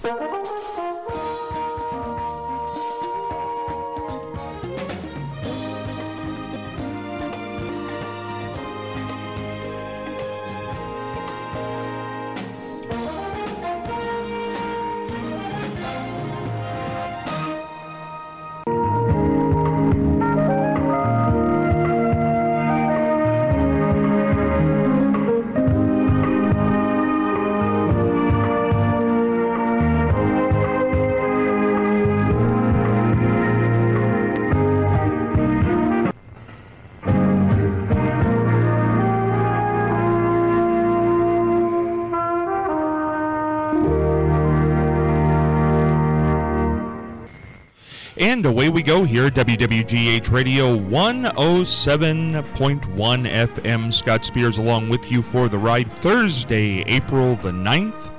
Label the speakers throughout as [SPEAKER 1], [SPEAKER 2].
[SPEAKER 1] And away we go here, WWGH Radio 107.1 FM. Scott Spears along with you for the ride. Thursday, April the 9th,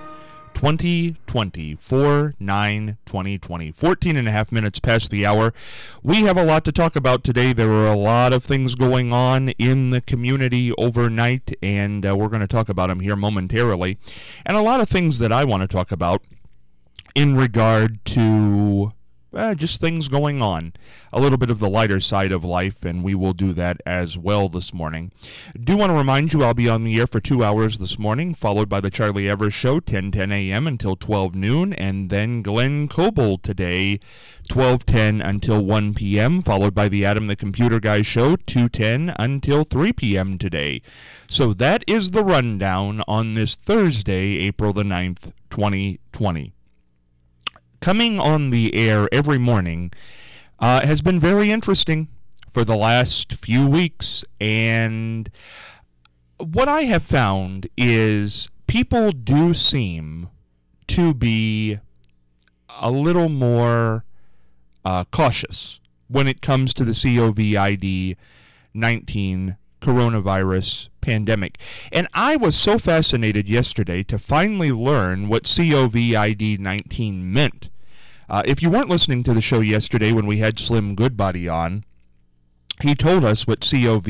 [SPEAKER 1] 2020, 4/9/2020. 14 and a half minutes past the hour. We have a lot to talk about today. There are a lot of things going on in the community overnight, and we're going to talk about them here momentarily. And a lot of things that I want to talk about in regard to just things going on, a little bit of the lighter side of life, and we will do that as well this morning. Do want to remind you I'll be on the air for 2 hours this morning, followed by the Charlie Evers Show, 10:10 a.m. until 12 noon, and then Glenn Coble today, 12:10 until 1 p.m., followed by the Adam the Computer Guy Show, 2:10 until 3 p.m. today. So that is the rundown on this Thursday, April the 9th, 2020. Coming on the air every morning has been very interesting for the last few weeks, and what I have found is people do seem to be a little more cautious when it comes to the COVID-19 coronavirus pandemic. And I was so fascinated yesterday to finally learn what COVID-19 meant. If you weren't listening to the show yesterday when we had Slim Goodbody on, he told us what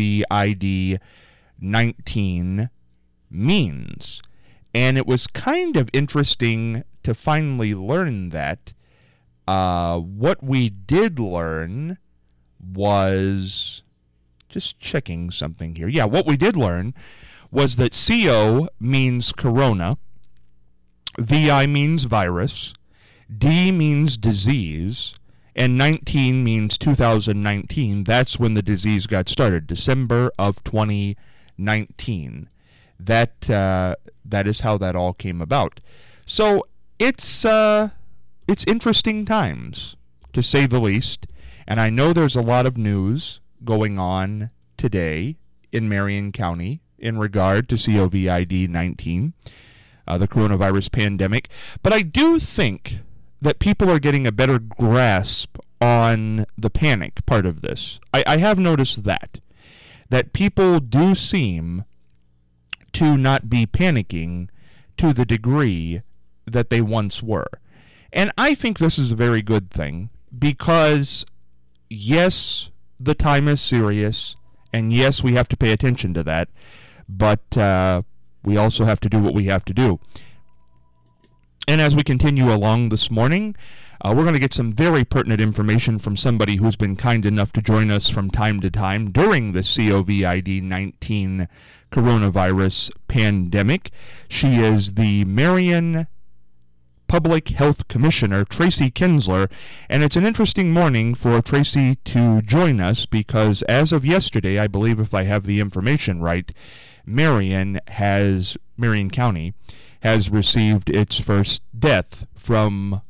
[SPEAKER 1] COVID-19 means. And it was kind of interesting to finally learn that. What we did learn was... just checking something here. Yeah, what we did learn was that CO means corona, VI means virus, D means disease, and 19 means 2019. That's when the disease got started, December of 2019. That is how that all came about. So it's interesting times, to say the least, and I know there's a lot of news going on today in Marion County in regard to COVID-19, the coronavirus pandemic. But I do think that people are getting a better grasp on the panic part of this. I have noticed that people do seem to not be panicking to the degree that they once were. And I think this is a very good thing because, yes, the time is serious, and yes, we have to pay attention to that, but we also have to do what we have to do. And as we continue along this morning, we're going to get some very pertinent information from somebody who's been kind enough to join us from time to time during the COVID-19 coronavirus pandemic. She is the Marion Public Health Commissioner, Tracy Kinsler, and it's an interesting morning for Tracy to join us because as of yesterday, I believe if I have the information right, Marion County has received its first death from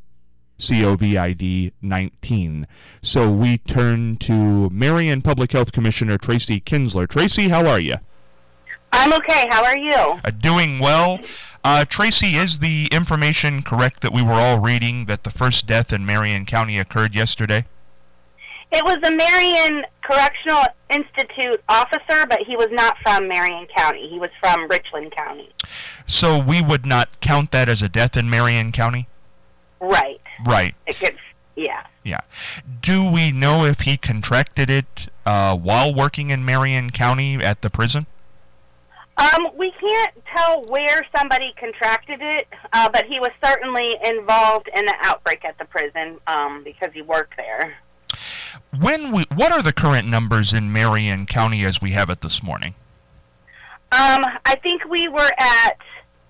[SPEAKER 1] COVID-19. So we turn to Marion Public Health Commissioner Tracy Kinsler. Tracy, how are you?
[SPEAKER 2] I'm okay. How are you?
[SPEAKER 1] Doing well. Tracy, is the information correct that we were all reading that the first death in Marion County occurred yesterday?
[SPEAKER 2] It was a Marion Correctional Institute officer, but he was not from Marion County. He was from Richland County.
[SPEAKER 1] So we would not count that as a death in Marion County?
[SPEAKER 2] Right.
[SPEAKER 1] Right.
[SPEAKER 2] Yeah.
[SPEAKER 1] Yeah. Do we know if he contracted it while working in Marion County at the prison?
[SPEAKER 2] We can't tell where somebody contracted it, but he was certainly involved in the outbreak at the prison because he worked there.
[SPEAKER 1] What are the current numbers in Marion County as we have it this morning?
[SPEAKER 2] I think we were at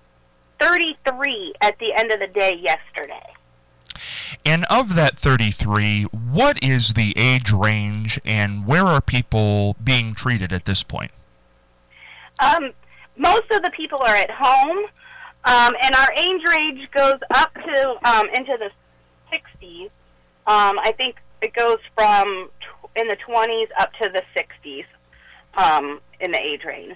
[SPEAKER 2] 33 at the end of the day yesterday.
[SPEAKER 1] And of that 33, what is the age range and where are people being treated at this point?
[SPEAKER 2] Most of the people are at home, and our age range goes up to into the 60s. I think it goes from in the 20s up to the 60s in the age range.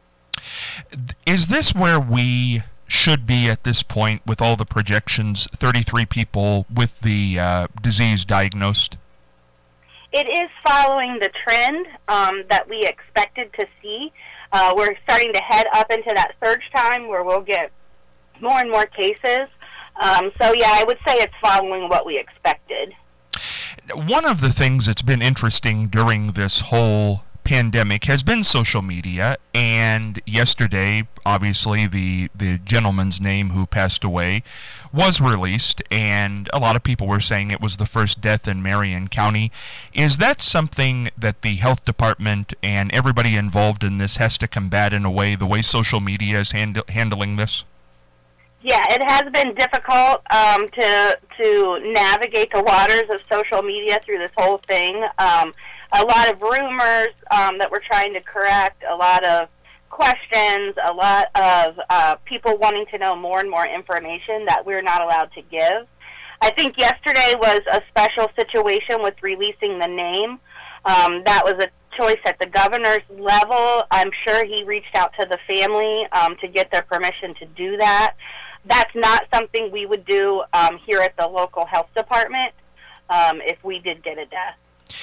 [SPEAKER 1] Is this where we should be at this point with all the projections, 33 people with the disease diagnosed?
[SPEAKER 2] It is following the trend that we expected to see. We're starting to head up into that surge time where we'll get more and more cases. So, yeah, I would say it's following what we expected.
[SPEAKER 1] One of the things that's been interesting during this whole pandemic has been social media, and yesterday, obviously, the gentleman's name who passed away was released, and a lot of people were saying it was the first death in Marion County. Is that something that the health department and everybody involved in this has to combat in a way, the way social media is handling this?
[SPEAKER 2] Yeah, it has been difficult to navigate the waters of social media through this whole thing. A lot of rumors that we're trying to correct, a lot of questions, a lot of people wanting to know more and more information that we're not allowed to give. I think yesterday was a special situation with releasing the name. That was a choice at the governor's level. I'm sure he reached out to the family to get their permission to do that. That's not something we would do here at the local health department if we did get a death.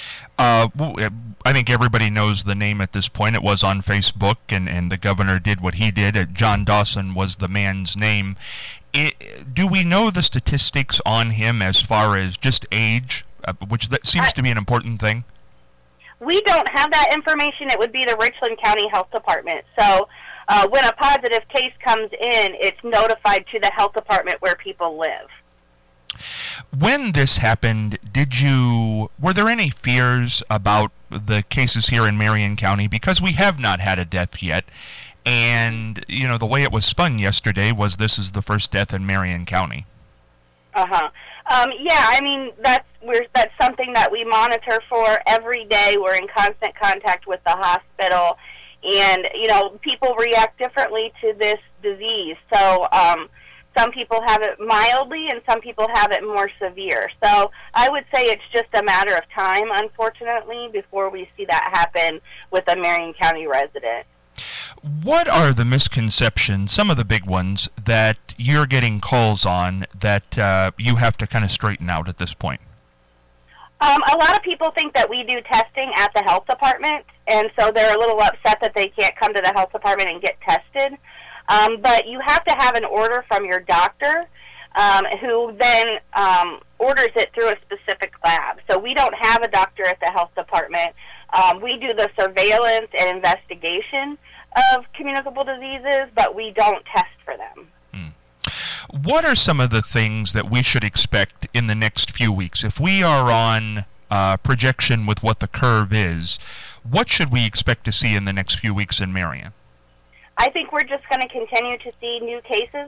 [SPEAKER 1] I think everybody knows the name at this point. It was on Facebook, and the governor did what he did. John Dawson was the man's name. Do we know the statistics on him as far as just age, which that seems to be an important thing?
[SPEAKER 2] We don't have that information. It would be the Richland County Health Department. So when a positive case comes in, it's notified to the health department where people live.
[SPEAKER 1] When this happened, were there any fears about the cases here in Marion County? Because we have not had a death yet, and, the way it was spun yesterday was this is the first death in Marion County.
[SPEAKER 2] Yeah, I mean, that's something that we monitor for every day. We're in constant contact with the hospital, and, people react differently to this disease. So, some people have it mildly, and some people have it more severe. So I would say it's just a matter of time, unfortunately, before we see that happen with a Marion County resident.
[SPEAKER 1] What are the misconceptions, some of the big ones, that you're getting calls on that you have to kind of straighten out at this point?
[SPEAKER 2] A lot of people think that we do testing at the health department, and so they're a little upset that they can't come to the health department and get tested. But you have to have an order from your doctor, who then orders it through a specific lab. So we don't have a doctor at the health department. We do the surveillance and investigation of communicable diseases, but we don't test for them.
[SPEAKER 1] What are some of the things that we should expect in the next few weeks? If we are on projection with what the curve is, what should we expect to see in the next few weeks in Marion?
[SPEAKER 2] I think we're just going to continue to see new cases.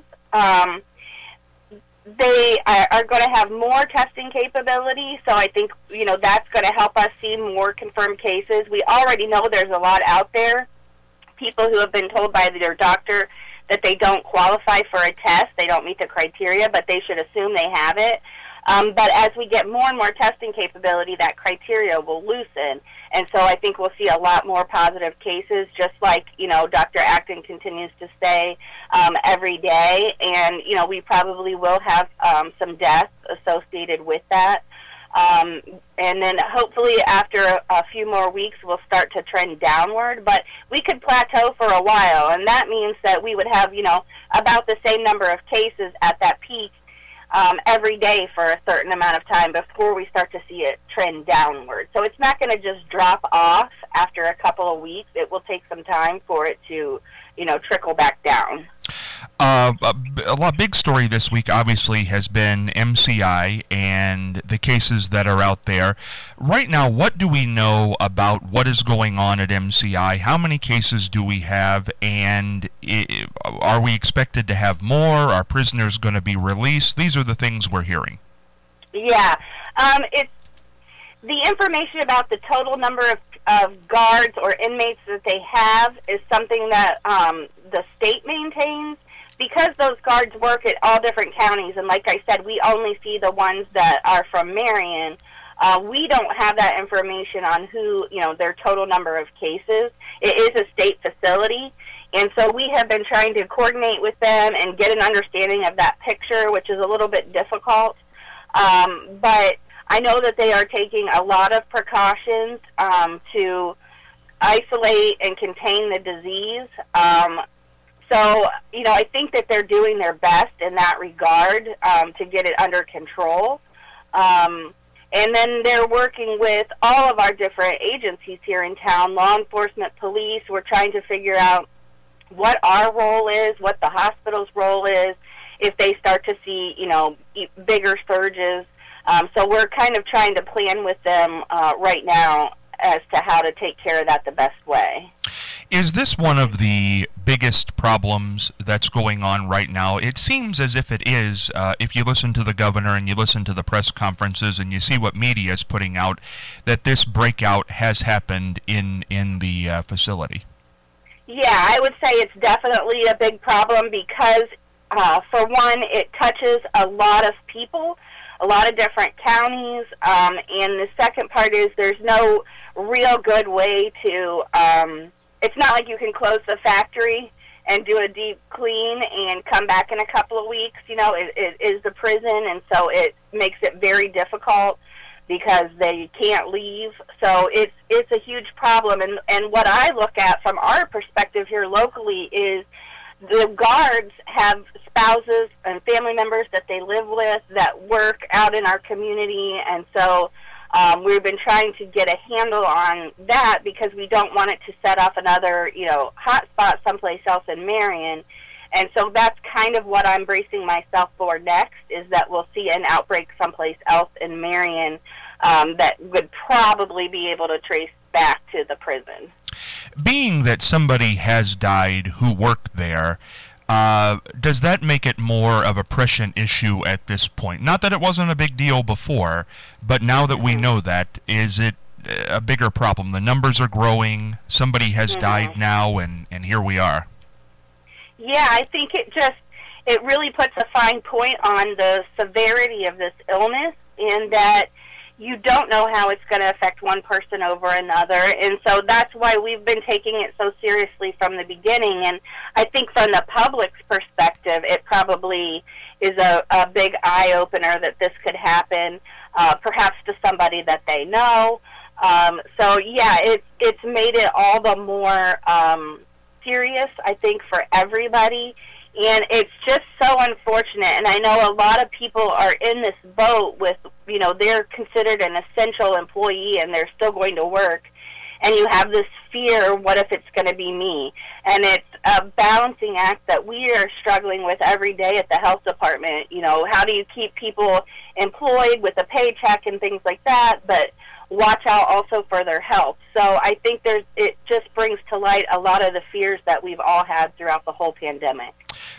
[SPEAKER 2] They are going to have more testing capability, so I think, that's going to help us see more confirmed cases. We already know there's a lot out there. People who have been told by their doctor that they don't qualify for a test, they don't meet the criteria, but they should assume they have it. But as we get more and more testing capability, that criteria will loosen. And so I think we'll see a lot more positive cases, just like, Dr. Acton continues to say every day. And, we probably will have some deaths associated with that. And then hopefully after a few more weeks, we'll start to trend downward. But we could plateau for a while, and that means that we would have, about the same number of cases at that peak every day for a certain amount of time before we start to see it trend downward. So it's not going to just drop off after a couple of weeks. It will take some time for it to, trickle back down.
[SPEAKER 1] A big story this week obviously has been MCI and the cases that are out there. Right now, what do we know about what is going on at MCI? How many cases do we have, and are we expected to have more? Are prisoners going to be released? These are the things we're hearing.
[SPEAKER 2] Yeah. It's the information about the total number of guards or inmates that they have is something that the state maintains. Because those guards work at all different counties, and like I said, we only see the ones that are from Marion, we don't have that information on who, their total number of cases. It is a state facility, and so we have been trying to coordinate with them and get an understanding of that picture, which is a little bit difficult. But I know that they are taking a lot of precautions to isolate and contain the disease. So, I think that they're doing their best in that regard to get it under control. And then they're working with all of our different agencies here in town, law enforcement, police. We're trying to figure out what our role is, what the hospital's role is, if they start to see, bigger surges. So we're kind of trying to plan with them right now as to how to take care of that the best way.
[SPEAKER 1] Is this one of the biggest problems that's going on right now? It seems as if it is, if you listen to the governor and you listen to the press conferences and you see what media is putting out, that this breakout has happened in the facility.
[SPEAKER 2] Yeah, I would say it's definitely a big problem because, for one, it touches a lot of people, a lot of different counties, and the second part is there's no real good way to... it's not like you can close the factory and do a deep clean and come back in a couple of weeks. It is the prison, and so it makes it very difficult because they can't leave. So it's a huge problem. And what I look at from our perspective here locally is the guards have spouses and family members that they live with that work out in our community, and so we've been trying to get a handle on that because we don't want it to set off another, hot spot someplace else in Marion. And so that's kind of what I'm bracing myself for next, is that we'll see an outbreak someplace else in Marion that would probably be able to trace back to the prison.
[SPEAKER 1] Being that somebody has died who worked there, does that make it more of a prescient issue at this point? Not that it wasn't a big deal before, but now that we know that, is it a bigger problem? The numbers are growing, somebody has died now, and here we are.
[SPEAKER 2] Yeah, I think it really puts a fine point on the severity of this illness, in that you don't know how it's going to affect one person over another, and so that's why we've been taking it so seriously from the beginning. And I think from the public's perspective, it probably is a big eye-opener that this could happen, perhaps to somebody that they know. So, yeah, it's made it all the more serious, I think, for everybody. And it's just so unfortunate, and I know a lot of people are in this boat with, they're considered an essential employee and they're still going to work, and you have this fear, what if it's going to be me? And it's a balancing act that we are struggling with every day at the health department. How do you keep people employed with a paycheck and things like that, but watch out also for their health? So I think it just brings to light a lot of the fears that we've all had throughout the whole pandemic.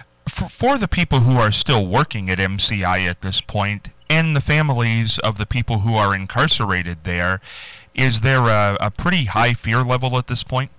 [SPEAKER 1] For the people who are still working at MCI at this point, and the families of the people who are incarcerated there, is there a pretty high fear level at this point?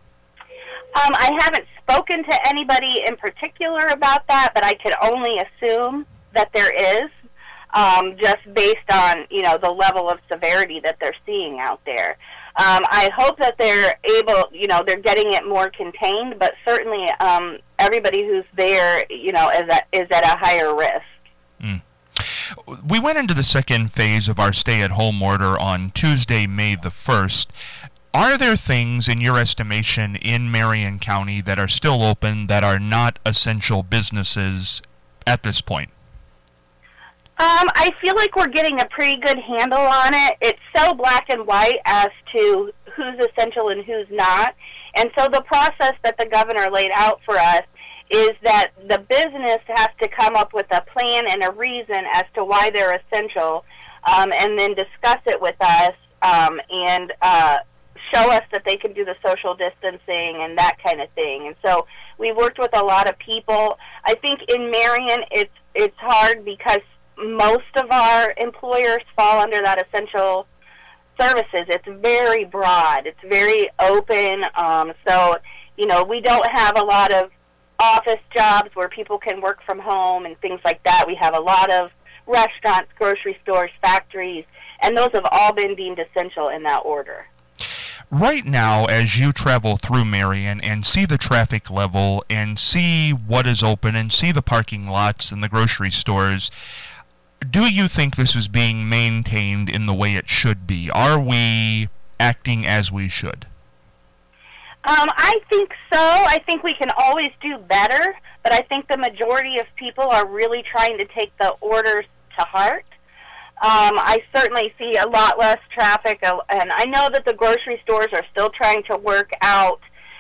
[SPEAKER 2] I haven't spoken to anybody in particular about that, but I could only assume that there is, just based on, the level of severity that they're seeing out there. I hope that they're able, they're getting it more contained, but certainly everybody who's there, is at a higher risk.
[SPEAKER 1] Mm. We went into the second phase of our stay-at-home order on Tuesday, May the 1st. Are there things, in your estimation, in Marion County that are still open that are not essential businesses at this point?
[SPEAKER 2] I feel like we're getting a pretty good handle on it. It's so black and white as to who's essential and who's not. And so the process that the governor laid out for us is that the business has to come up with a plan and a reason as to why they're essential, and then discuss it with us, and show us that they can do the social distancing and that kind of thing. And so we worked with a lot of people. I think in Marion it's hard because most of our employers fall under that essential services. It's very broad. It's very open. So, we don't have a lot of office jobs where people can work from home and things like that. We have a lot of restaurants, grocery stores, factories, and those have all been deemed essential in that order.
[SPEAKER 1] Right now, as you travel through Marion and see the traffic level and see what is open and see the parking lots and the grocery stores, do you think this is being maintained in the way it should be? Are we acting as we should?
[SPEAKER 2] I think so. I think we can always do better, but I think the majority of people are really trying to take the orders to heart. I certainly see a lot less traffic, and I know that the grocery stores are still trying to work out,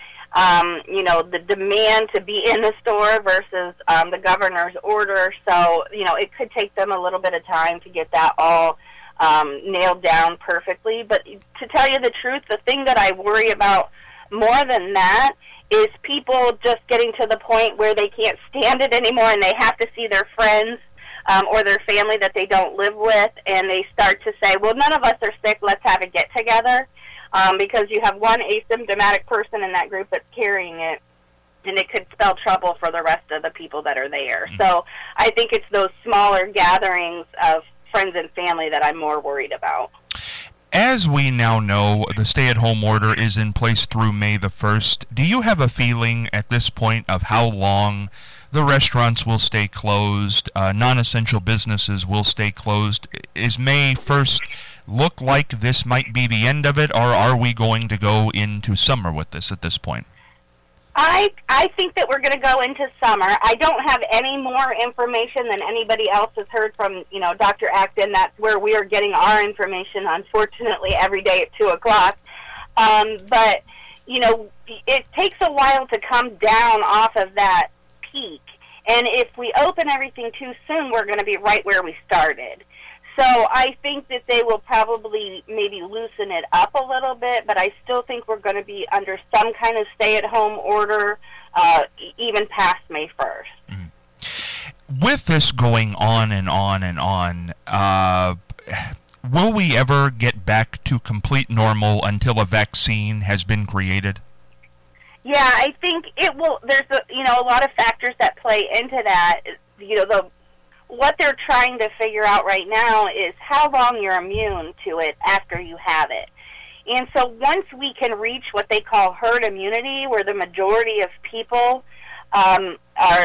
[SPEAKER 2] the demand to be in the store versus the governor's order. So, it could take them a little bit of time to get that all nailed down perfectly. But to tell you the truth, the thing that I worry about more than that is people just getting to the point where they can't stand it anymore and they have to see their friends or their family that they don't live with, and they start to say, well, none of us are sick, let's have a get-together, because you have one asymptomatic person in that group that's carrying it, and it could spell trouble for the rest of the people that are there. So I think it's those smaller gatherings of friends and family that I'm more worried about.
[SPEAKER 1] As we now know, the stay-at-home order is in place through May the 1st. Do you have a feeling at this point of how long the restaurants will stay closed, non-essential businesses will stay closed? Is May 1st look like this might be the end of it, or are we going to go into summer with this at this point?
[SPEAKER 2] I think that we're going to go into summer. I don't have any more information than anybody else has heard from, Dr. Acton. That's where we are getting our information, unfortunately, every day at 2 o'clock. But, it takes a while to come down off of that peak. And if we open everything too soon, we're going to be right where we started. So I think that they will probably maybe loosen it up a little bit, but I still think we're going to be under some kind of stay-at-home order even past May 1st.
[SPEAKER 1] With this going on and on and on, will we ever get back to complete normal until a vaccine has been created?
[SPEAKER 2] Yeah, I think it will. There's a lot of factors that play into that. What they're trying to figure out right now is how long you're immune to it after you have it. And so once we can reach what they call herd immunity, where the majority of people have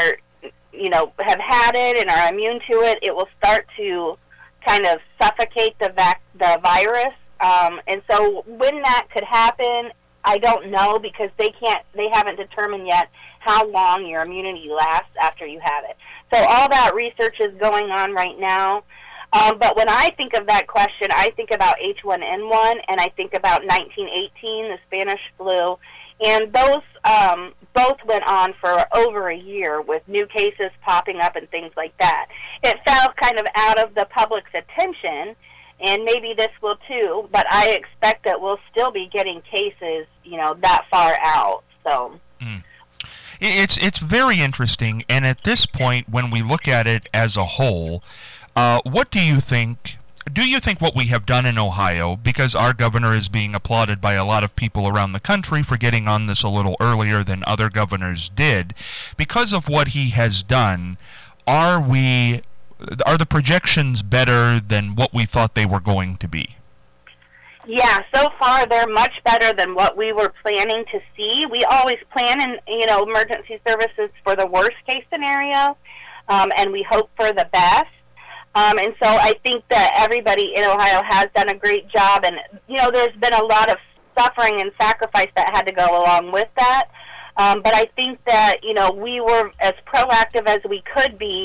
[SPEAKER 2] had it and are immune to it, it will start to kind of suffocate the virus. And so when that could happen, I don't know, because they haven't determined yet how long your immunity lasts after you have it. So all that research is going on right now. But when I think of that question, I think about H1N1 and I think about 1918, the Spanish flu. And those both went on for over a year with new cases popping up and things like that. It fell kind of out of the public's attention, and maybe this will too, but I expect that we'll still be getting cases, that far out. So.
[SPEAKER 1] It's very interesting, and at this point, when we look at it as a whole, what do you think? Do you think what we have done in Ohio, because our governor is being applauded by a lot of people around the country for getting on this a little earlier than other governors did, because of what he has done, are the projections better than what we thought they were going to be?
[SPEAKER 2] Yeah, so far they're much better than what we were planning to see. We always plan in, emergency services for the worst case scenario, and we hope for the best. And so I think that everybody in Ohio has done a great job, and, there's been a lot of suffering and sacrifice that had to go along with that. But I think that, we were as proactive as we could be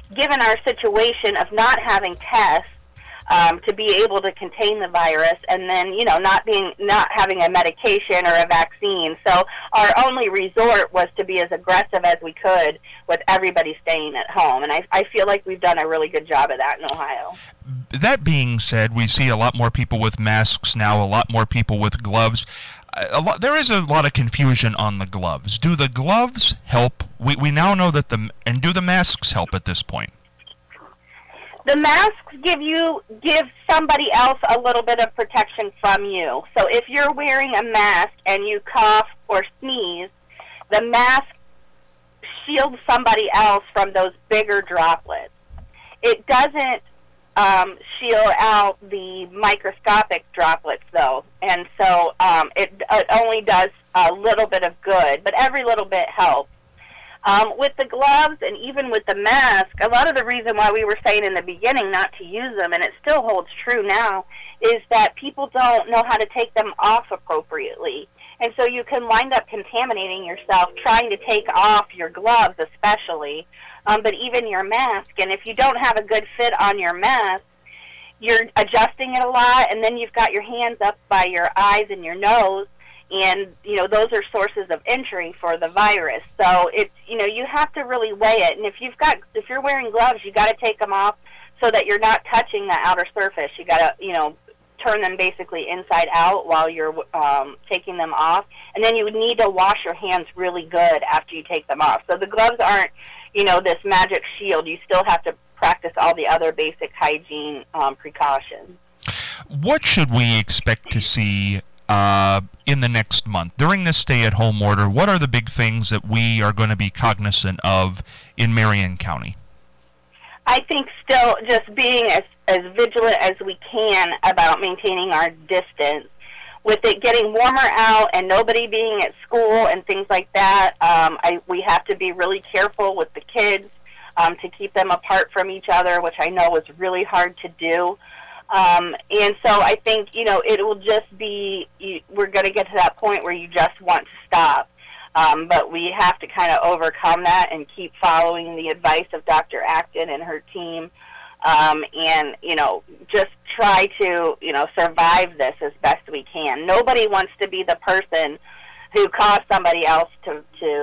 [SPEAKER 2] given our situation of not having tests to be able to contain the virus, and then not having a medication or a vaccine. So our only resort was to be as aggressive as we could with everybody staying at home, and I feel like we've done a really good job of that in Ohio.
[SPEAKER 1] That being said, we see a lot more people with masks now, a lot more people with gloves. There is a lot of confusion on the gloves. Do the gloves help? We now know that and do the masks help at this point?
[SPEAKER 2] The masks give somebody else a little bit of protection from you. So if you're wearing a mask and you cough or sneeze, the mask shields somebody else from those bigger droplets. It doesn't shield out the microscopic droplets, though, and so it only does a little bit of good, but every little bit helps. With the gloves and even with the mask, a lot of the reason why we were saying in the beginning not to use them, and it still holds true now, is that people don't know how to take them off appropriately. And so you can wind up contaminating yourself trying to take off your gloves especially, but even your mask. And if you don't have a good fit on your mask, you're adjusting it a lot, and then you've got your hands up by your eyes and your nose, and those are sources of entry for the virus. So it's you have to really weigh it. And if you're wearing gloves, you got to take them off so that you're not touching the outer surface. You got to turn them basically inside out while you're taking them off, and then you would need to wash your hands really good after you take them off. So the gloves aren't this magic shield. You still have to practice all the other basic hygiene precautions.
[SPEAKER 1] What should we expect to see in the next month? During this stay-at-home order, what are the big things that we are going to be cognizant of in Marion County?
[SPEAKER 2] I think still just being as vigilant as we can about maintaining our distance. With it getting warmer out and nobody being at school and things like that, we have to be really careful with the kids to keep them apart from each other, which I know is really hard to do. And so I think, it will just be, we're going to get to that point where you just want to stop. But we have to kind of overcome that and keep following the advice of Dr. Acton and her team, and, just try to, survive this as best we can. Nobody wants to be the person who caused somebody else to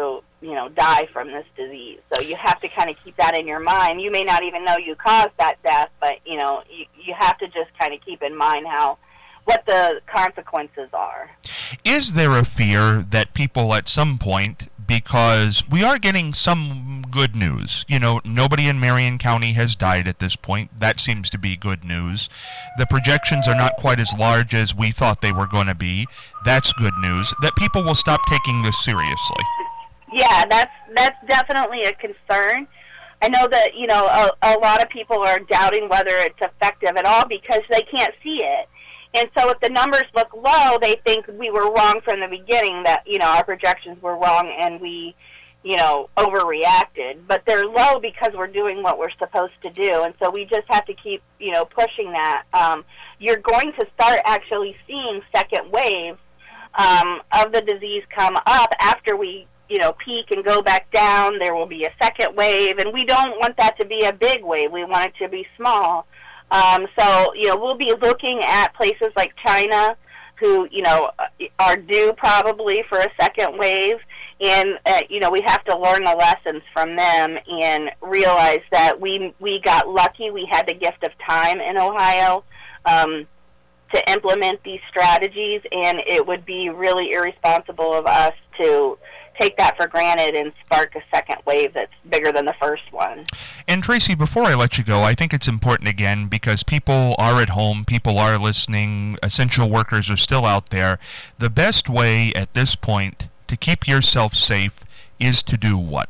[SPEAKER 2] die from this disease. So you have to kind of keep that in your mind. You may not even know you caused that death, but, you have to just kind of keep in mind what the consequences are.
[SPEAKER 1] Is there a fear that people at some point, because we are getting some good news, nobody in Marion County has died at this point. That seems to be good news. The projections are not quite as large as we thought they were going to be. That's good news. That people will stop taking this seriously.
[SPEAKER 2] Yeah, that's definitely a concern. I know that, a lot of people are doubting whether it's effective at all because they can't see it. And so if the numbers look low, they think we were wrong from the beginning, that, our projections were wrong and we, overreacted. But they're low because we're doing what we're supposed to do. And so we just have to keep, pushing that. You're going to start actually seeing second waves of the disease come up after we, peak and go back down. There will be a second wave, and we don't want that to be a big wave. We want it to be small. So, we'll be looking at places like China, who, are due probably for a second wave. And, we have to learn the lessons from them and realize that we got lucky. We had the gift of time in Ohio to implement these strategies, and it would be really irresponsible of us to take that for granted and spark a second wave that's bigger than the first one.
[SPEAKER 1] And Tracy, before I let you go, I think it's important again because people are at home, people are listening, essential workers are still out there. The best way at this point to keep yourself safe is to do what?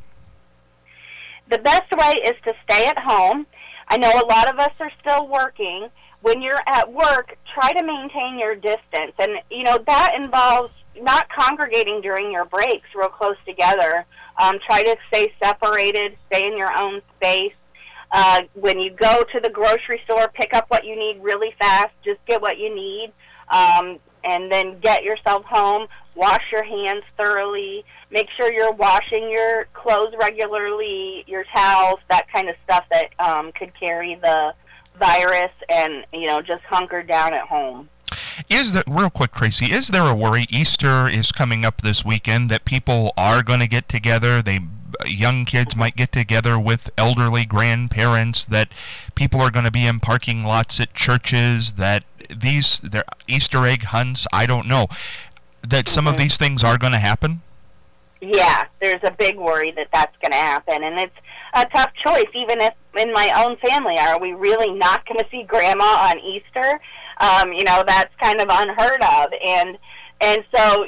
[SPEAKER 2] The best way is to stay at home. I know a lot of us are still working. When you're at work, try to maintain your distance. And, that involves not congregating during your breaks real close together. Try to stay separated, stay in your own space. When you go to the grocery store, pick up what you need really fast. Just get what you need. and then get yourself home, wash your hands thoroughly, make sure you're washing your clothes regularly, your towels, that kind of stuff that could carry the virus, and, just hunker down at home.
[SPEAKER 3] Real quick, Tracy, is there a worry? Easter is coming up this weekend, that people are going to get together. Young kids might get together with elderly grandparents, that people are going to be in parking lots at churches, that they're Easter egg hunts, I don't know, that some of these things are going to happen?
[SPEAKER 2] Yeah, there's a big worry that that's going to happen, and it's a tough choice, even if in my own family. Are we really not going to see Grandma on Easter? That's kind of unheard of, and so,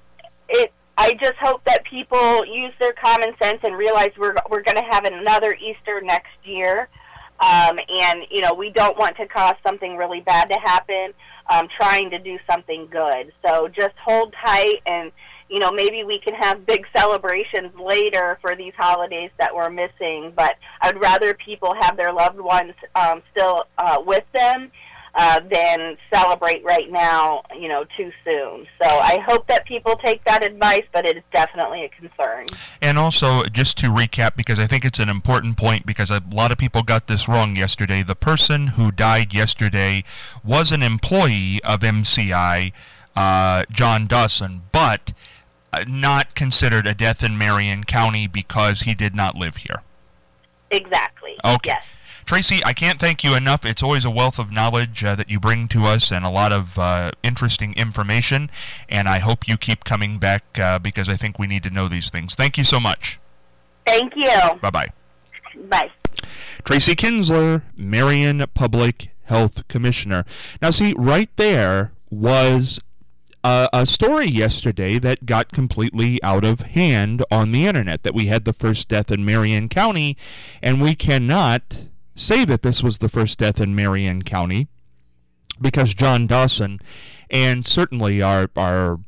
[SPEAKER 2] I just hope that people use their common sense and realize we're going to have another Easter next year, and we don't want to cause something really bad to happen. Trying to do something good, so just hold tight, and maybe we can have big celebrations later for these holidays that we're missing. But I'd rather people have their loved ones still with them than celebrate right now, too soon. So I hope that people take that advice, but it is definitely a concern.
[SPEAKER 3] And also, just to recap, because I think it's an important point, because a lot of people got this wrong yesterday, the person who died yesterday was an employee of MCI, John Dawson, but not considered a death in Marion County because he did not live here.
[SPEAKER 2] Exactly.
[SPEAKER 3] Okay.
[SPEAKER 2] Yes.
[SPEAKER 3] Tracy, I can't thank you enough. It's always a wealth of knowledge that you bring to us, and a lot of interesting information, and I hope you keep coming back because I think we need to know these things. Thank you so much.
[SPEAKER 2] Thank you.
[SPEAKER 3] Bye-bye.
[SPEAKER 2] Bye.
[SPEAKER 1] Tracy Kinsler, Marion Public Health Commissioner. Now, see, right there was a story yesterday that got completely out of hand on the internet, that we had the first death in Marion County, and we cannot say that this was the first death in Marion County because John Dawson, and certainly our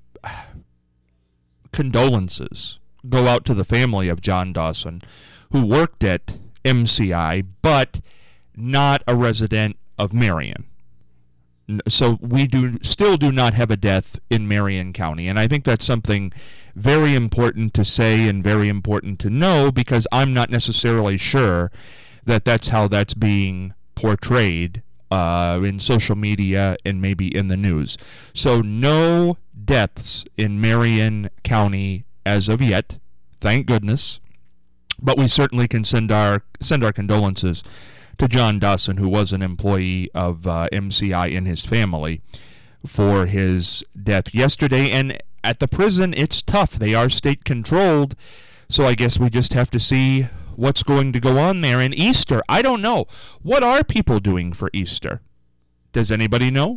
[SPEAKER 1] condolences go out to the family of John Dawson, who worked at MCI, but not a resident of Marion. So we still do not have a death in Marion County, and I think that's something very important to say and very important to know, because I'm not necessarily sure that that's how that's being portrayed in social media and maybe in the news. So no deaths in Marion County as of yet, thank goodness. But we certainly can send our condolences to John Dawson, who was an employee of MCI, and his family for his death yesterday. And at the prison, it's tough. They are state-controlled, so I guess we just have to see what's going to go on there. And Easter, I don't know. What are people doing for Easter? Does anybody know?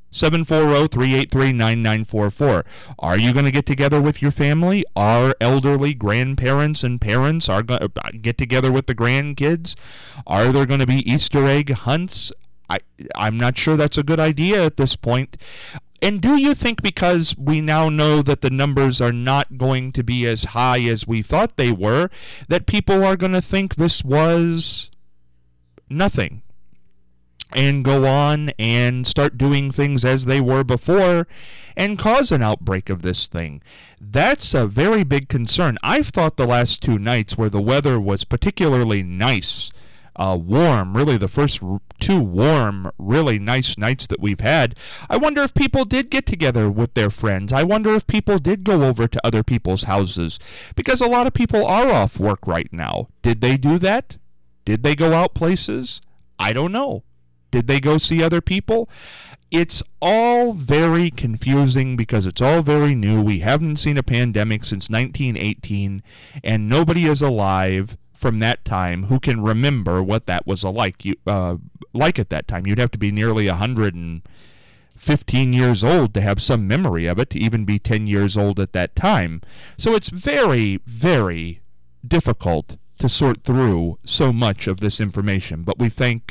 [SPEAKER 1] 740-383-9944. Are you going to get together with your family? Are elderly grandparents and parents are going to get together with the grandkids? Are there going to be Easter egg hunts? I'm not sure that's a good idea at this point. And do you think, because we now know that the numbers are not going to be as high as we thought they were, that people are going to think this was nothing and go on and start doing things as they were before and cause an outbreak of this thing? That's a very big concern. I've thought the last 2 nights where the weather was particularly nice, warm, really the first 2 warm, really nice nights that we've had, I wonder if people did get together with their friends. I wonder if people did go over to other people's houses, because a lot of people are off work right now. Did they do that? Did they go out places? I don't know. Did they go see other people? It's all very confusing because it's all very new. We haven't seen a pandemic since 1918, and nobody is alive from that time who can remember what that was like. Like at that time, you'd have to be nearly 115 years old to have some memory of it, to even be 10 years old at that time. So it's very, very difficult to sort through so much of this information. But we thank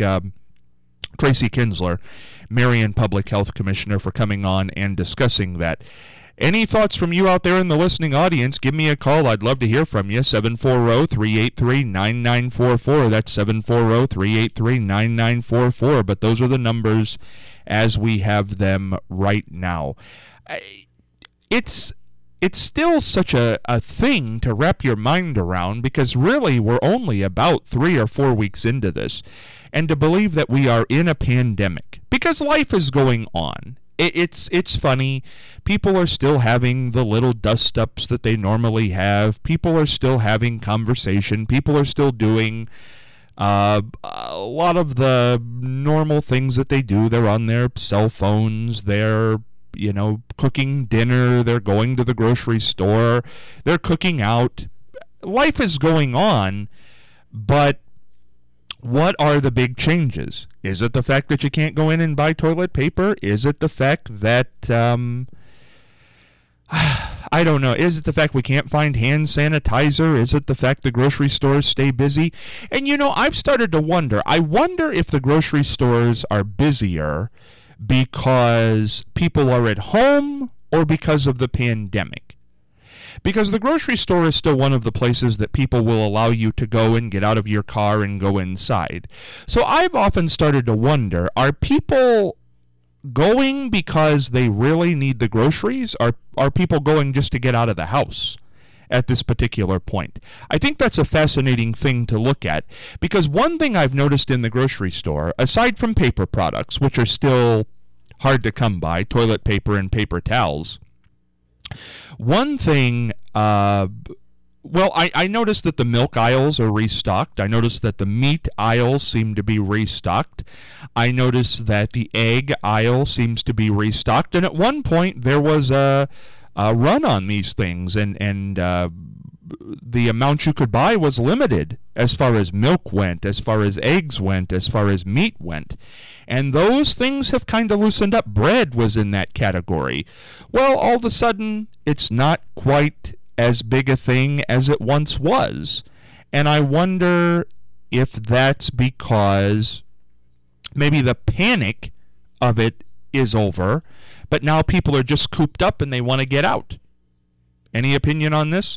[SPEAKER 1] Tracy Kinsler, Marion Public Health Commissioner, for coming on and discussing that. Any thoughts from you out there in the listening audience? Give me a call. I'd love to hear from you. 740-383-9944. That's 740-383-9944. But those are the numbers as we have them right now. It's still such a thing to wrap your mind around, because really we're only about 3 or 4 weeks into this. And to believe that we are in a pandemic, because life is going on. It's funny. People are still having the little dust-ups that they normally have. People are still having conversation. People are still doing a lot of the normal things that they do. They're on their cell phones. They're, cooking dinner. They're going to the grocery store. They're cooking out. Life is going on, but what are the big changes? Is it the fact that you can't go in and buy toilet paper? Is it the fact that, I don't know. Is it the fact we can't find hand sanitizer? Is it the fact the grocery stores stay busy? And, I've started to wonder. I wonder if the grocery stores are busier because people are at home or because of the pandemic. Because the grocery store is still one of the places that people will allow you to go and get out of your car and go inside. So I've often started to wonder, are people going because they really need the groceries? Are people going just to get out of the house at this particular point? I think that's a fascinating thing to look at, because one thing I've noticed in the grocery store, aside from paper products, which are still hard to come by, toilet paper and paper towels, one thing, I noticed that the milk aisles are restocked. I noticed that the meat aisles seem to be restocked. I noticed that the egg aisle seems to be restocked. And at one point, there was a run on these things, and the amount you could buy was limited as far as milk went, as far as eggs went, as far as meat went. And those things have kind of loosened up. Bread was in that category. Well, all of a sudden, it's not quite as big a thing as it once was. And I wonder if that's because maybe the panic of it is over, but now people are just cooped up and they want to get out. Any opinion on this?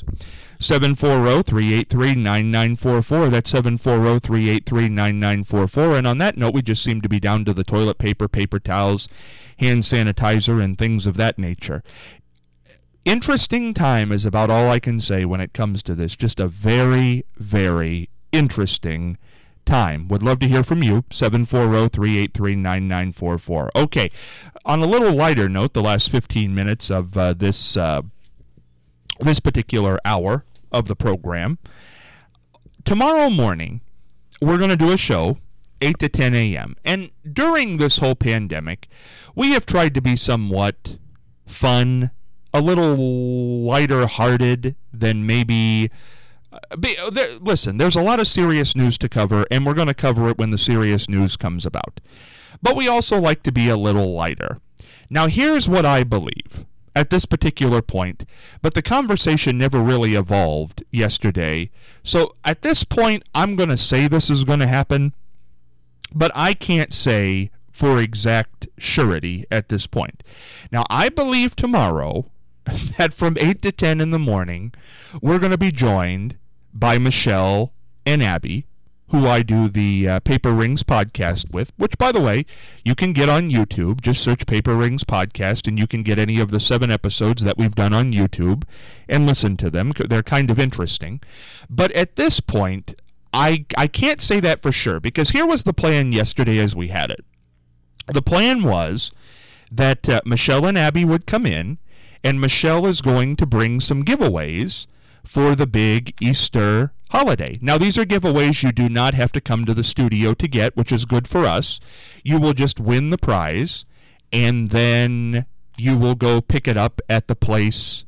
[SPEAKER 1] 740-383-9944. That's 740-383-9944. And on that note, we just seem to be down to the toilet paper, paper towels, hand sanitizer, and things of that nature. Interesting time is about all I can say when it comes to this. Just a very, very interesting time. Would love to hear from you. 740-383-9944. Okay, on a little lighter note, the last 15 minutes of this particular hour of the program. Tomorrow morning, we're going to do a show, 8 to 10 a.m. And during this whole pandemic, we have tried to be somewhat fun, a little lighter-hearted than maybe... Listen, there's a lot of serious news to cover, and we're going to cover it when the serious news comes about. But we also like to be a little lighter. Now, here's what I believe at this particular point, but the conversation never really evolved yesterday. So at this point, I'm going to say this is going to happen, but I can't say for exact surety at this point. Now, I believe tomorrow that from 8 to 10 in the morning, we're going to be joined by Michelle and Abby, who I do the Paper Rings podcast with, which, by the way, you can get on YouTube. Just search Paper Rings podcast, and you can get any of the 7 episodes that we've done on YouTube and listen to them. They're kind of interesting. But at this point, I can't say that for sure, because here was the plan yesterday as we had it. The plan was that Michelle and Abby would come in, and Michelle is going to bring some giveaways for the big Easter holiday. Now, these are giveaways you do not have to come to the studio to get, which is good for us. You will just win the prize, and then you will go pick it up at the place.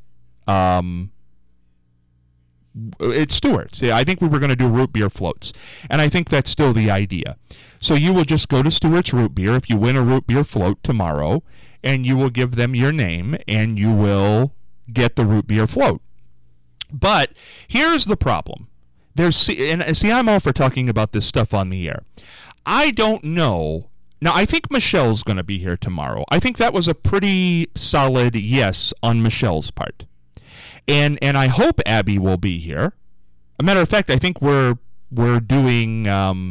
[SPEAKER 1] It's Stewart's. Yeah, I think we were going to do root beer floats, and I think that's still the idea. So you will just go to Stewart's Root Beer if you win a root beer float tomorrow, and you will give them your name, and you will get the root beer float. But here's the problem. I'm all for talking about this stuff on the air. I don't know Now, I think Michelle's going to be here tomorrow. I think that was a pretty solid yes on Michelle's part. And I hope Abby will be here. A matter of fact, I think we're doing,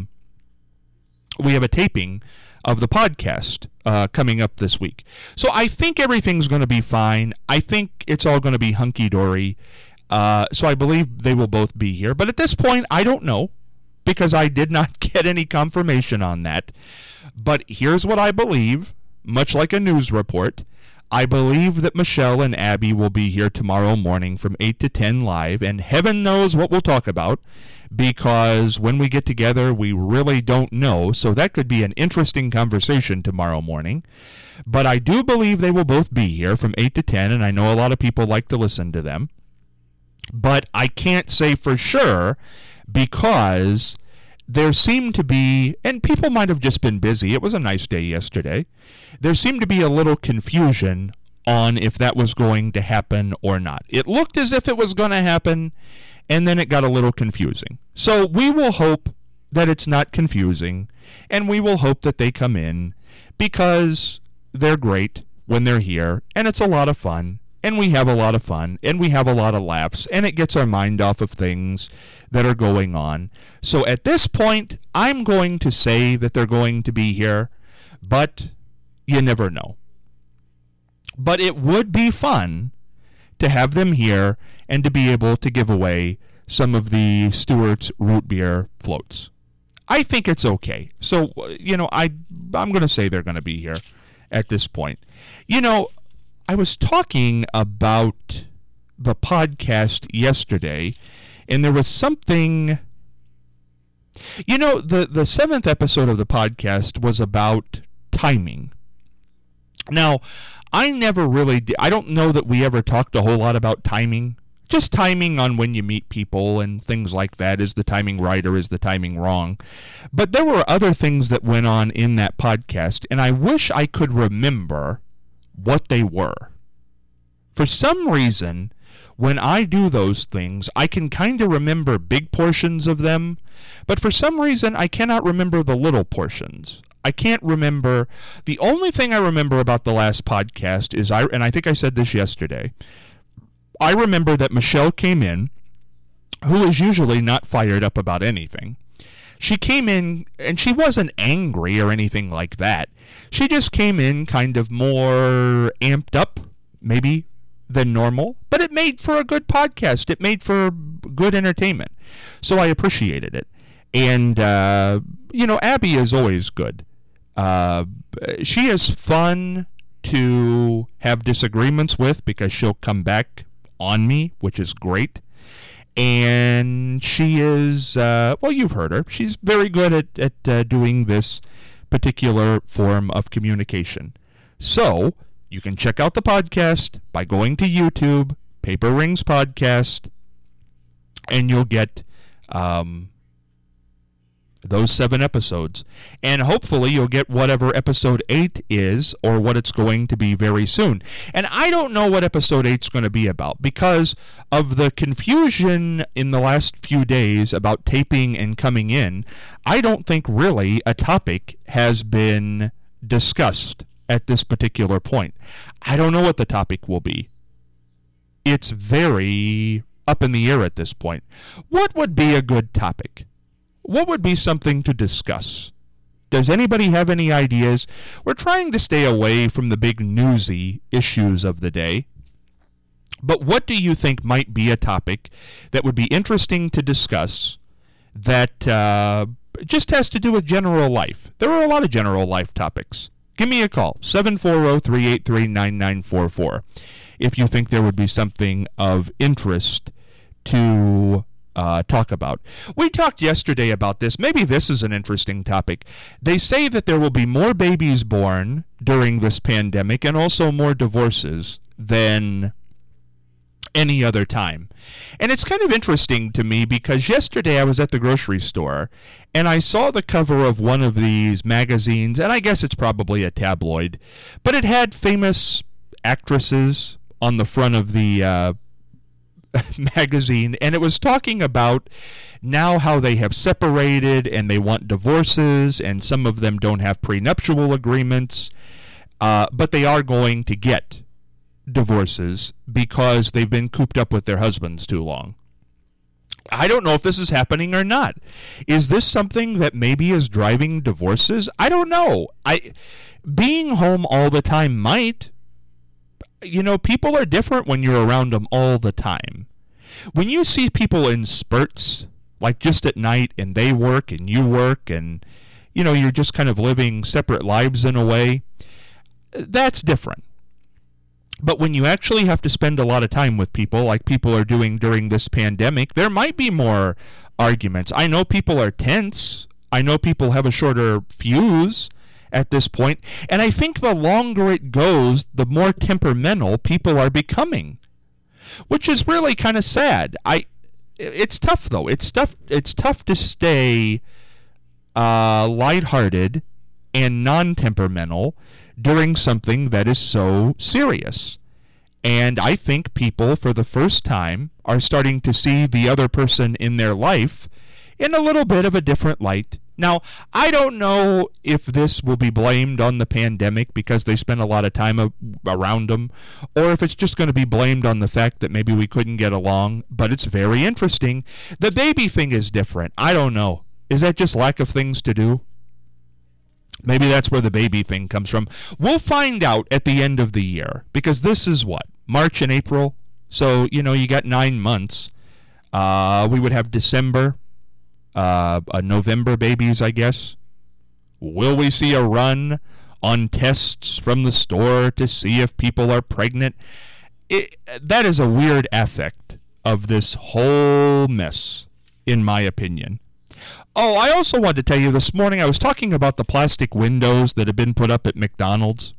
[SPEAKER 1] we have a taping of the podcast coming up this week. So I think everything's going to be fine. I think it's all going to be hunky-dory. So I believe they will both be here. But at this point, I don't know, because I did not get any confirmation on that. But here's what I believe, much like a news report. I believe that Michelle and Abby will be here tomorrow morning from 8 to 10 live, and heaven knows what we'll talk about, because when we get together, we really don't know, so that could be an interesting conversation tomorrow morning. But I do believe they will both be here from 8 to 10, and I know a lot of people like to listen to them. But I can't say for sure, because there seemed to be, and people might have just been busy, it was a nice day yesterday, there seemed to be a little confusion on if that was going to happen or not. It looked as if it was going to happen, and then it got a little confusing. So we will hope that it's not confusing, and we will hope that they come in, because they're great when they're here, and it's a lot of fun. And we have a lot of fun, and we have a lot of laughs, and it gets our mind off of things that are going on. So at this point, I'm going to say that they're going to be here, but you never know. But it would be fun to have them here and to be able to give away some of the Stewart's root beer floats. I think it's okay. So, I'm going to say they're going to be here at this point. I was talking about the podcast yesterday, and there was something... the seventh episode of the podcast was about timing. Now, I never really did... I don't know that we ever talked a whole lot about timing. Just timing on when you meet people and things like that. Is the timing right or is the timing wrong? But there were other things that went on in that podcast, and I wish I could remember what they were. For some reason, when I do those things, I can kind of remember big portions of them, but for some reason, I cannot remember the little portions. I can't remember. The only thing I remember about the last podcast is, and I think I said this yesterday, I remember that Michelle came in, who is usually not fired up about anything. She came in, and she wasn't angry or anything like that. She just came in kind of more amped up, maybe, than normal. But it made for a good podcast. It made for good entertainment. So I appreciated it. And, Abby is always good. She is fun to have disagreements with because she'll come back on me, which is great. And she is, you've heard her. She's very good at doing this particular form of communication. So, you can check out the podcast by going to YouTube, Paper Rings Podcast, and you'll get those 7 episodes. And hopefully you'll get whatever episode 8 is, or what it's going to be very soon. And I don't know what episode 8 is going to be about, because of the confusion in the last few days about taping and coming in. I don't think really a topic has been discussed at this particular point. I don't know what the topic will be. It's very up in the air at this point. What would be a good topic? What would be something to discuss? Does anybody have any ideas? We're trying to stay away from the big newsy issues of the day. But what do you think might be a topic that would be interesting to discuss that just has to do with general life? There are a lot of general life topics. Give me a call, 740-383-9944, if you think there would be something of interest to talk about. We talked yesterday about this. Maybe this is an interesting topic. They say that there will be more babies born during this pandemic and also more divorces than any other time. And it's kind of interesting to me because yesterday I was at the grocery store and I saw the cover of one of these magazines, and I guess it's probably a tabloid, but it had famous actresses on the front of the magazine, and it was talking about now how they have separated and they want divorces, and some of them don't have prenuptial agreements, but they are going to get divorces because they've been cooped up with their husbands too long. I don't know if this is happening or not. Is this something that maybe is driving divorces? I don't know. Being home all the time might. You know, people are different when you're around them all the time. When you see people in spurts, like just at night, and they work and you work, and, you know, you're just kind of living separate lives in a way, that's different. But when you actually have to spend a lot of time with people, like people are doing during this pandemic, there might be more arguments. I know people are tense. I know people have a shorter fuse at this point. And I think the longer it goes, the more temperamental people are becoming, which is really kind of sad. It's tough, though. It's tough to stay lighthearted and non-temperamental during something that is so serious. And I think people, for the first time, are starting to see the other person in their life in a little bit of a different light. Now, I don't know if this will be blamed on the pandemic because they spent a lot of time around them, or if it's just going to be blamed on the fact that maybe we couldn't get along, but it's very interesting. The baby thing is different. I don't know. Is that just lack of things to do? Maybe that's where the baby thing comes from. We'll find out at the end of the year, because this is what? March and April? So, you know, you got 9 months. We would have December, November babies, I guess. Will we see a run on tests from the store to see if people are pregnant? That is a weird affect of this whole mess, in my opinion. Oh, I also wanted to tell you this morning, I was talking about the plastic windows that have been put up at McDonald's.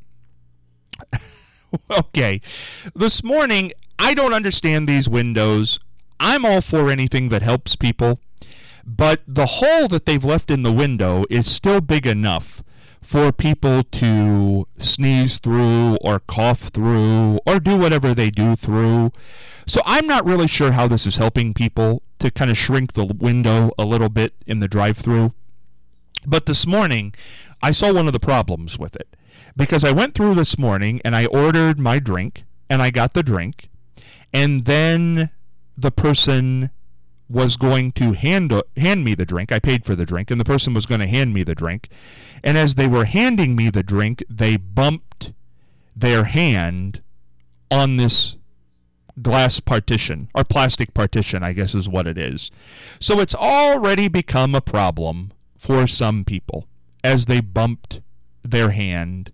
[SPEAKER 1] Okay, this morning, I don't understand these windows. I'm all for anything that helps people, but the hole that they've left in the window is still big enough for people to sneeze through or cough through or do whatever they do through. So I'm not really sure how this is helping people to kind of shrink the window a little bit in the drive-thru. But this morning, I saw one of the problems with it, because I went through this morning and I ordered my drink and I got the drink, and then the person was going to hand me the drink. I paid for the drink, and the person was going to hand me the drink. And as they were handing me the drink, they bumped their hand on this glass partition, or plastic partition, I guess is what it is. So it's already become a problem for some people as they bumped their hand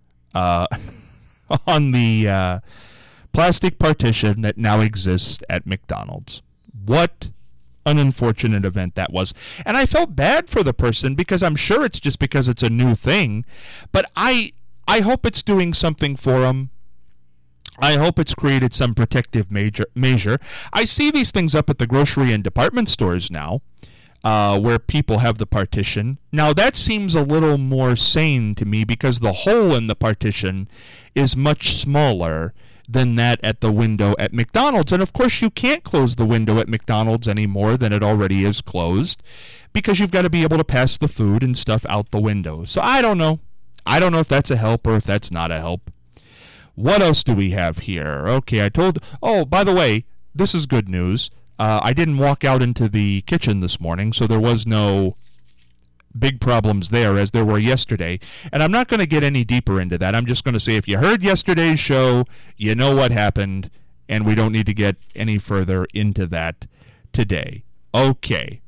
[SPEAKER 1] on the plastic partition that now exists at McDonald's. What an unfortunate event that was. And I felt bad for the person, because I'm sure it's just because it's a new thing, but I hope it's doing something for them. I hope it's created some protective measure. I see these things up at the grocery and department stores now, where people have the partition. Now, that seems a little more sane to me, because the hole in the partition is much smaller than that at the window at McDonald's. And of course, you can't close the window at McDonald's any more than it already is closed, because you've got to be able to pass the food and stuff out the window. So I don't know. I don't know if that's a help or if that's not a help. What else do we have here? Okay, oh, by the way, this is good news. I didn't walk out into the kitchen this morning, so there was no big problems there as there were yesterday. And I'm not going to get any deeper into that. I'm just going to say, if you heard yesterday's show, you know what happened, and we don't need to get any further into that today. Okay.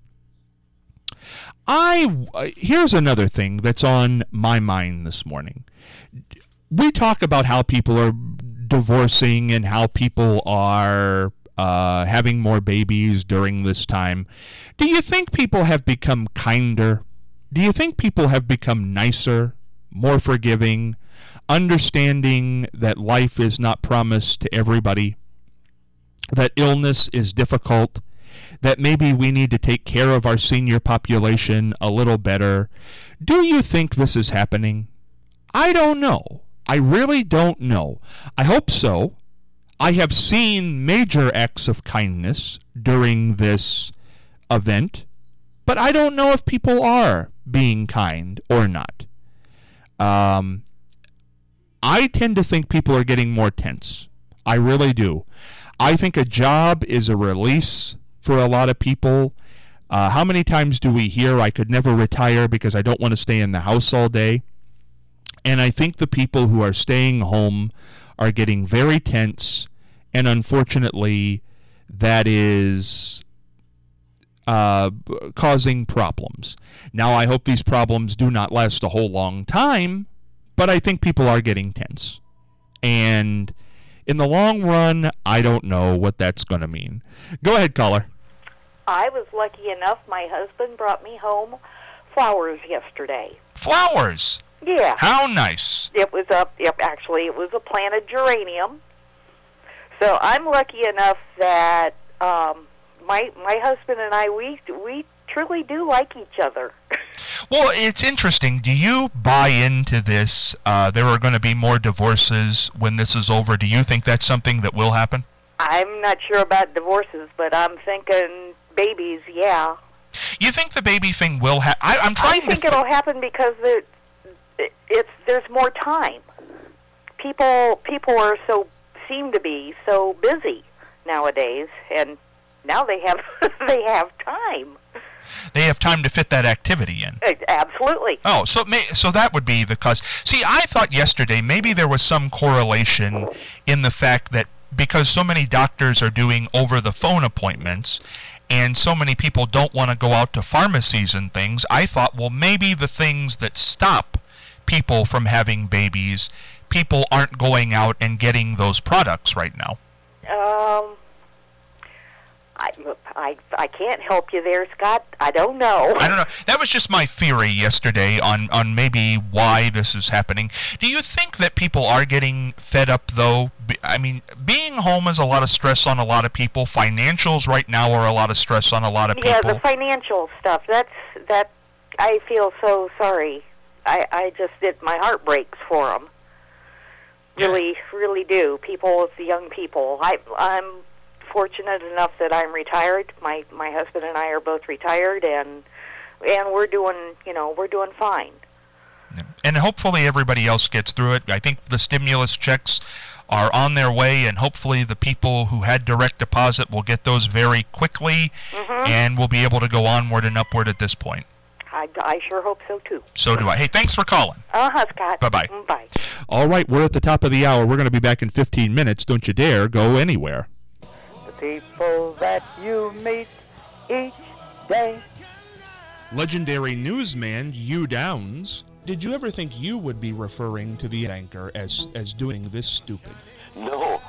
[SPEAKER 1] Here's another thing that's on my mind this morning. We talk about how people are divorcing and how people are having more babies during this time. Do you think people have become kinder? Do you think people have become nicer, more forgiving, understanding that life is not promised to everybody, that illness is difficult, that maybe we need to take care of our senior population a little better? Do you think this is happening? I don't know. I really don't know. I hope so. I have seen major acts of kindness during this event, but I don't know if people are being kind or not. I tend to think people are getting more tense. I really do. I think a job is a release for a lot of people. How many times do we hear, I could never retire because I don't want to stay in the house all day? And I think the people who are staying home are getting very tense, and unfortunately, that is causing problems. Now, I hope these problems do not last a whole long time, but I think people are getting tense. And in the long run, I don't know what that's going to mean. Go ahead, caller.
[SPEAKER 4] I was lucky enough, my husband brought me home flowers yesterday.
[SPEAKER 3] Flowers?
[SPEAKER 4] Yeah.
[SPEAKER 3] How nice.
[SPEAKER 4] It was actually it was a planted geranium. So I'm lucky enough that my husband and I we truly do like each other.
[SPEAKER 3] Well, it's interesting. Do you buy into this? There are going to be more divorces when this is over. Do you think that's something that will happen?
[SPEAKER 4] I'm not sure about divorces, but I'm thinking babies. Yeah.
[SPEAKER 3] You think the baby thing will happen? I'm trying.
[SPEAKER 4] I think it'll happen because there's more time. People seem to be so busy nowadays, and now they have they have time.
[SPEAKER 3] They have time to fit that activity in.
[SPEAKER 4] Absolutely.
[SPEAKER 3] Oh, so that would be the cause. See, I thought yesterday maybe there was some correlation in the fact that because so many doctors are doing over-the-phone appointments and so many people don't want to go out to pharmacies and things, I thought, well, maybe the things that stop people from having babies, people aren't going out and getting those products right now.
[SPEAKER 4] I can't help you there, Scott. I don't know.
[SPEAKER 3] That was just my theory yesterday on maybe why this is happening. Do you think that people are getting fed up, though? I mean, being home is a lot of stress on a lot of people. Financials right now are a lot of stress on a lot of people.
[SPEAKER 4] Yeah, the financial stuff. That I feel so sorry. I just my heart breaks for them. Really, really do. People, the young people. I'm fortunate enough that I'm retired. My husband and I are both retired, and we're doing fine.
[SPEAKER 3] And hopefully everybody else gets through it. I think the stimulus checks are on their way, and hopefully the people who had direct deposit will get those very quickly, and will be able to go onward and upward at this point.
[SPEAKER 4] I sure hope so, too.
[SPEAKER 3] So do I. Hey, thanks for calling.
[SPEAKER 4] Scott.
[SPEAKER 3] Bye-bye.
[SPEAKER 4] Bye.
[SPEAKER 1] All right, we're at the top of the hour. We're going to be back in 15 minutes. Don't you dare go anywhere.
[SPEAKER 5] The people that you meet each day.
[SPEAKER 1] Legendary newsman Hugh Downs. Did you ever think you would be referring to the anchor as doing this stupid?
[SPEAKER 6] No,